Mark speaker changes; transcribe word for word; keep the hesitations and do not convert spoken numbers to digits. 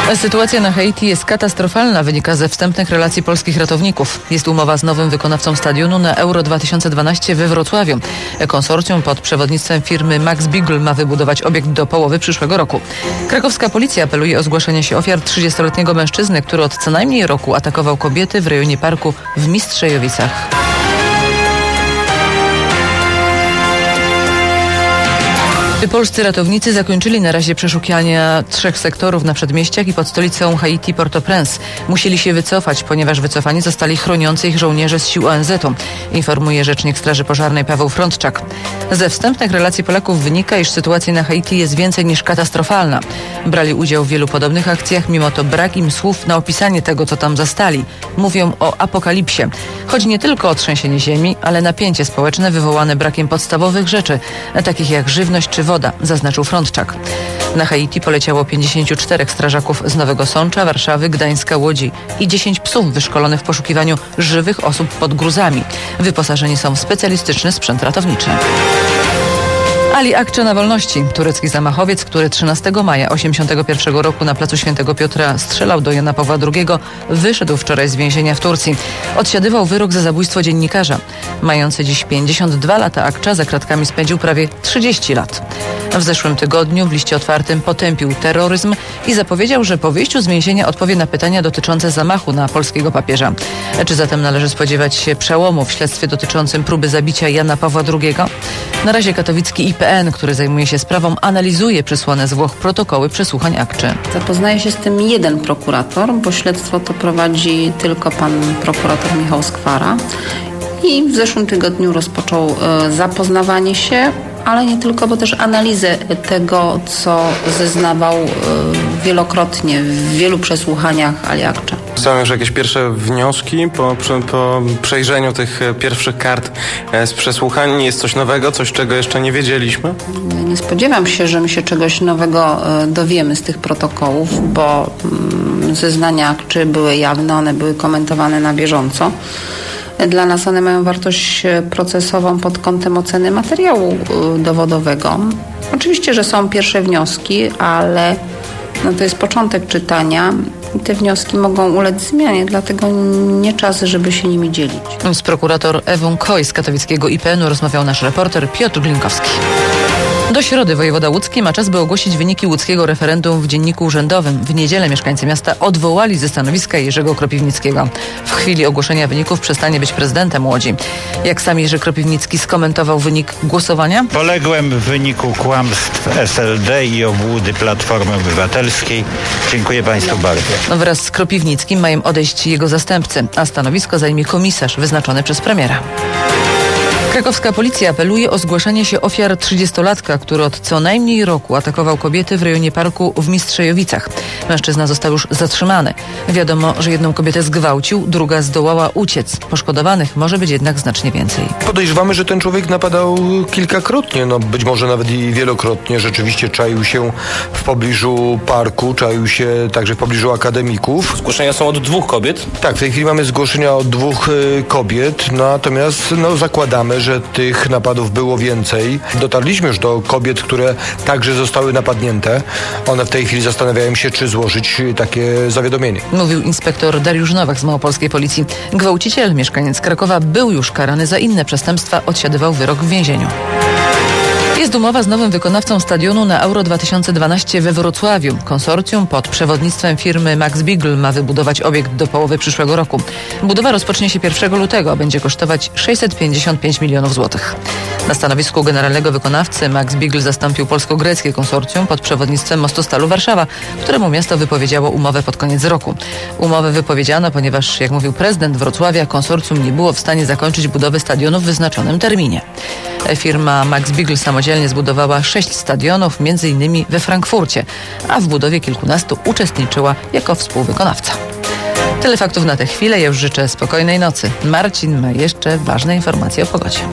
Speaker 1: Sytuacja na Haiti jest katastrofalna, wynika ze wstępnych relacji polskich ratowników. Jest umowa z nowym wykonawcą stadionu na Euro dwa tysiące dwanaście we Wrocławiu. Konsorcjum pod przewodnictwem firmy Max Beagle ma wybudować obiekt do połowy przyszłego roku. Krakowska policja apeluje o zgłaszanie się ofiar trzydziestoletniego mężczyzny, który od co najmniej roku atakował kobiety w rejonie parku w Mistrzejowicach. Polscy ratownicy zakończyli na razie przeszukiwania trzech sektorów na przedmieściach i pod stolicą Haiti Port-au-Prince. Musieli się wycofać, ponieważ wycofani zostali chroniący ich żołnierze z sił O N Z u, informuje rzecznik Straży Pożarnej Paweł Frądczak. Ze wstępnych relacji Polaków wynika, iż sytuacja na Haiti jest więcej niż katastrofalna. Brali udział w wielu podobnych akcjach, mimo to brak im słów na opisanie tego, co tam zastali. Mówią o apokalipsie. Chodzi nie tylko o trzęsienie ziemi, ale napięcie społeczne wywołane brakiem podstawowych rzeczy, takich jak żywność czy woda. Woda, zaznaczył Frądczak. Na Haiti poleciało pięćdziesięciu czterech strażaków z Nowego Sącza, Warszawy, Gdańska, Łodzi i dziesięć psów wyszkolonych w poszukiwaniu żywych osób pod gruzami. Wyposażeni są w specjalistyczny sprzęt ratowniczy. Ali Akça na wolności. Turecki zamachowiec, który trzynastego maja osiemdziesiątego pierwszego roku na placu Świętego Piotra strzelał do Jana Pawła drugiego, wyszedł wczoraj z więzienia w Turcji. Odsiadywał wyrok za zabójstwo dziennikarza. Mający dziś pięćdziesiąt dwa lata Akça za kratkami spędził prawie trzydzieści lat. W zeszłym tygodniu w liście otwartym potępił terroryzm i zapowiedział, że po wyjściu z więzienia odpowie na pytania dotyczące zamachu na polskiego papieża. Czy zatem należy spodziewać się przełomu w śledztwie dotyczącym próby zabicia Jana Pawła drugiego? Na razie katowicki I P N, który zajmuje się sprawą, analizuje przysłane z Włoch protokoły przesłuchań Akczy.
Speaker 2: Zapoznaje się z tym jeden prokurator, bo śledztwo to prowadzi tylko pan prokurator Michał Skwara. I w zeszłym tygodniu rozpoczął e, zapoznawanie się, ale nie tylko, bo też analizę tego, co zeznawał e, wielokrotnie w wielu przesłuchaniach Ali Akça.
Speaker 3: Są już jakieś pierwsze wnioski po, po przejrzeniu tych pierwszych kart z przesłuchań? Jest coś nowego, coś, czego jeszcze nie wiedzieliśmy?
Speaker 2: Nie spodziewam się, że my się czegoś nowego dowiemy z tych protokołów, bo zeznania Akczy były jawne, one były komentowane na bieżąco. Dla nas one mają wartość procesową pod kątem oceny materiału dowodowego. Oczywiście, że są pierwsze wnioski, ale no to jest początek czytania i te wnioski mogą ulec zmianie, dlatego nie czas, żeby się nimi dzielić.
Speaker 1: Z prokurator Ewą Koj z katowickiego I P N u rozmawiał nasz reporter Piotr Glinkowski. Do środy wojewoda łódzki ma czas, by ogłosić wyniki łódzkiego referendum w Dzienniku Urzędowym. W niedzielę mieszkańcy miasta odwołali ze stanowiska Jerzego Kropiwnickiego. W chwili ogłoszenia wyników przestanie być prezydentem Łodzi. Jak sam Jerzy Kropiwnicki skomentował wynik głosowania?
Speaker 4: Poległem w wyniku kłamstw S L D i obłudy Platformy Obywatelskiej. Dziękuję Państwu bardzo.
Speaker 1: Wraz z Kropiwnickim mają odejść jego zastępcy, a stanowisko zajmie komisarz wyznaczony przez premiera. Krakowska policja apeluje o zgłaszanie się ofiar trzydziestolatka, który od co najmniej roku atakował kobiety w rejonie parku w Mistrzejowicach. Mężczyzna został już zatrzymany. Wiadomo, że jedną kobietę zgwałcił, druga zdołała uciec. Poszkodowanych może być jednak znacznie więcej.
Speaker 5: Podejrzewamy, że ten człowiek napadał kilkakrotnie, no być może nawet i wielokrotnie. Rzeczywiście czaił się w pobliżu parku, czaił się także w pobliżu akademików.
Speaker 6: Zgłoszenia są od dwóch kobiet?
Speaker 5: Tak, w tej chwili mamy zgłoszenia od dwóch y, kobiet, natomiast no, zakładamy, że tych napadów było więcej. Dotarliśmy już do kobiet, które także zostały napadnięte. One w tej chwili zastanawiają się, czy złożyć takie zawiadomienie.
Speaker 1: Mówił inspektor Dariusz Nowak z małopolskiej policji. Gwałciciel, mieszkaniec Krakowa, był już karany za inne przestępstwa, odsiadywał wyrok w więzieniu. Jest umowa z nowym wykonawcą stadionu na Euro dwa tysiące dwanaście we Wrocławiu. Konsorcjum pod przewodnictwem firmy Max Beagle ma wybudować obiekt do połowy przyszłego roku. Budowa rozpocznie się pierwszego lutego, a będzie kosztować sześćset pięćdziesiąt pięć milionów złotych. Na stanowisku generalnego wykonawcy Max Beagle zastąpił polsko-greckie konsorcjum pod przewodnictwem Mostostalu Warszawa, któremu miasto wypowiedziało umowę pod koniec roku. Umowę wypowiedziano, ponieważ, jak mówił prezydent Wrocławia, konsorcjum nie było w stanie zakończyć budowy stadionu w wyznaczonym terminie. Firma Max Beagle samodzielnie zbudowała sześć stadionów, między innymi we Frankfurcie, a w budowie kilkunastu uczestniczyła jako współwykonawca. Tyle faktów na tę chwilę. Ja już życzę spokojnej nocy. Marcin ma jeszcze ważne informacje o pogodzie.